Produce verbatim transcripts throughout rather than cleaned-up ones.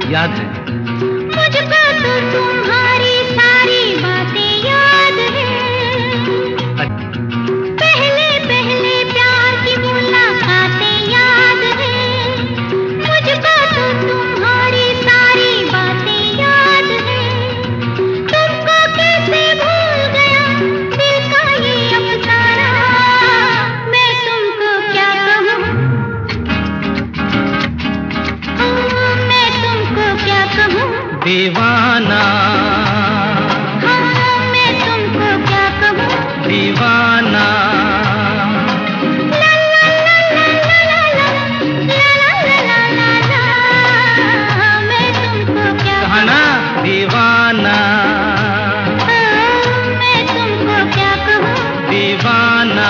याद है। मुझको तो तुम्हारी सारी बातें याद है। पहले पहले प्यार की मुलाकातें याद है। मुझको तो तुम्हारी सारी बातें याद है। तुमको कैसे भूल गया दिल का ये अफसाना, मैं तुमको क्या कहूँ, मैं तुमको क्या कहूँ दीवाना। हाँ, मैं तुमको क्या कहूँ दीवाना। ला ला ला ला ला ला ला ला ला ला ला, मैं तुमको क्या कहा ना दीवाना। हाँ, मैं तुमको क्या कहूँ दीवाना।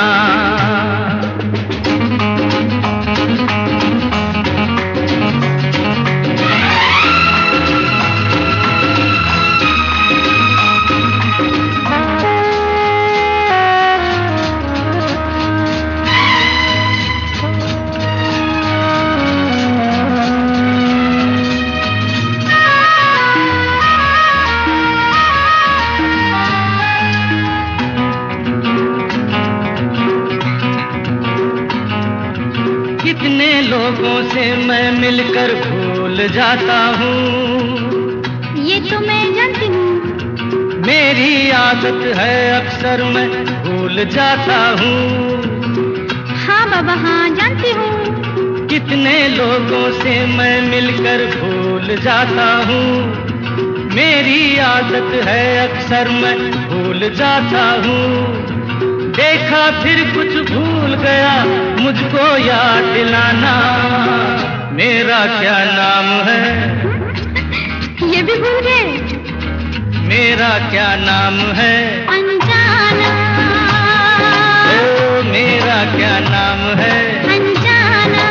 कितने लोगों से मैं मिलकर भूल जाता हूँ, ये तो मैं जानती हूँ। मेरी आदत है अक्सर मैं भूल जाता हूँ। हाँ बाबा हाँ जानती हूँ। कितने लोगों से मैं मिलकर भूल जाता हूँ, मेरी आदत है अक्सर मैं भूल जाता हूँ। देखा फिर कुछ भूल गया मुझको याद दिलाना, मेरा क्या नाम है, ये भी भूल गए। मेरा क्या नाम है, अनजाना। ओ मेरा क्या नाम है, अनजाना।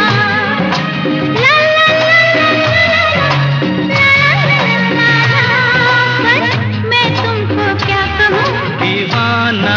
ला ला ला ला ला ला ला ला, बस मैं तुमको क्या कहूँ दीवाना।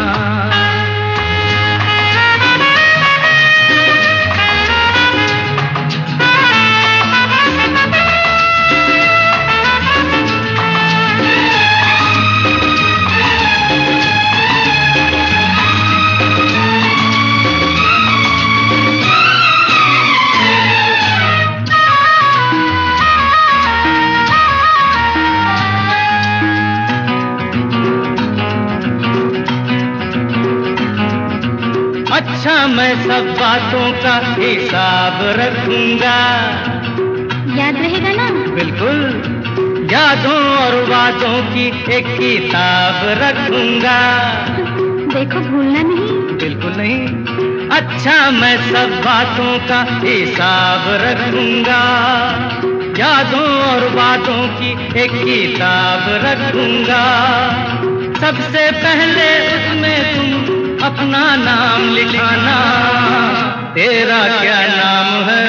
अच्छा मैं सब बातों का हिसाब रखूंगा। याद रहेगा ना? बिल्कुल, यादों और वादों की एक किताब रखूंगा। देखो भूलना नहीं। बिल्कुल नहीं। अच्छा मैं सब बातों का हिसाब रखूंगा, यादों और वादों की एक किताब रखूंगा। सबसे पहले उसमें तुम अपना नाम लिखाना, तेरा क्या नाम है,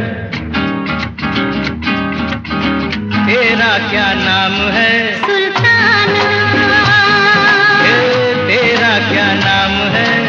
तेरा क्या नाम है, सुल्ताना। ए, तेरा क्या नाम है।